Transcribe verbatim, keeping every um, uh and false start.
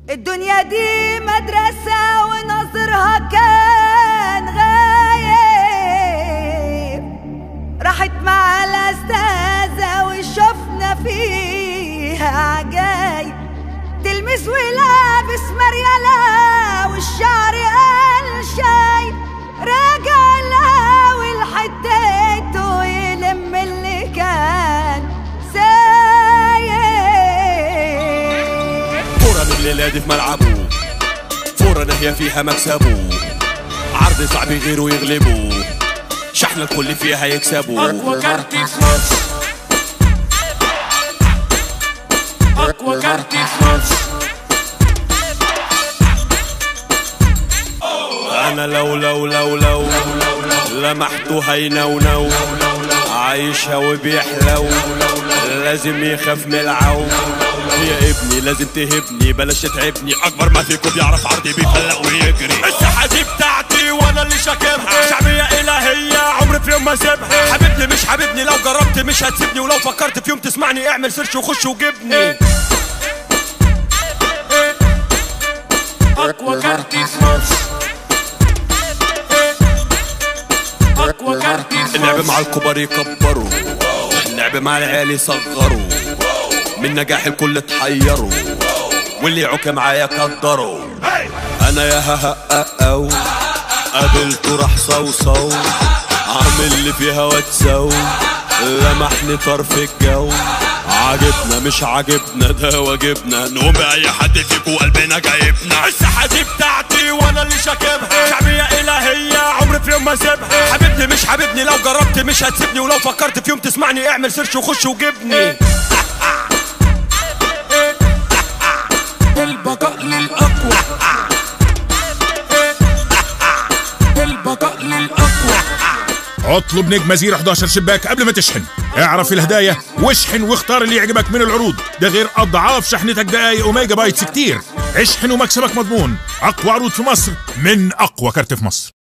الدنيا دي مدرسة ونظرها كان غايب، راحت مع الأستاذة وشفنا فيها عجايب. تلمس ولابس مريالة والشعر قال شايب، راجع لاوي لحديته يلم اللي كان سايب. فورة من الليلة دي في ملعبه، فورة ناهية فيها مكسبه، عرض صعب غيره يغلبه، شحن الكل فيها يكسبه. أقوى كارت في مصر، أقوى كارت في مصر. أنا لو لو لو لو لمحته هينونو، عايشها وبيحلو، لازم يخاف من العو. يا ابني لازم تهبني بلاش تتعبني، اكبر ما فيكم بيعرف عرضي بيفلق ويجري. الساحه دي بتاعتي وانا اللي شاكبها، شعبيه الهيه عمري في يوم ما اسيبها. حبيبني مش حبيبني، لو جربت مش هتسيبني، ولو فكرت في يوم تسمعني اعمل سيرش وخش وجبني. أقوى كارت في مصر، أقوى كارت في مصر. اللعب مع الكبار يكبروا، اللعب مع العيال يصغروا، من نجاح الكل اتحيروا، واللي يعوك معايا قدروا. انا يا ها ها او قابلته راح صوصو، عامل اللي فيها واتسو، لمحني طرف الجو. عاجبنا مش عاجبنا ده واجبنا، نقوم بأي حد فيكو قلبنا جايبنا. الساحة دي بتاعتي وانا اللي شاكبها، شعبية الهية عمري في يوم ما اسيبها. حبيبني مش حبيبني، لو جربت مش هتسيبني، ولو فكرت في يوم تسمعني اعمل سيرش وخش وجبني. البقاء للأقوى، البقاء للأقوى. اطلب نجمة زيرو حداشر شباك قبل ما تشحن، اعرف الهدايا واشحن واختار اللي يعجبك من العروض، ده غير اضعاف شحنتك دقايق وميجا بايتس كتير. اشحن ومكسبك مضمون. اقوى عروض في مصر من اقوى كارت في مصر.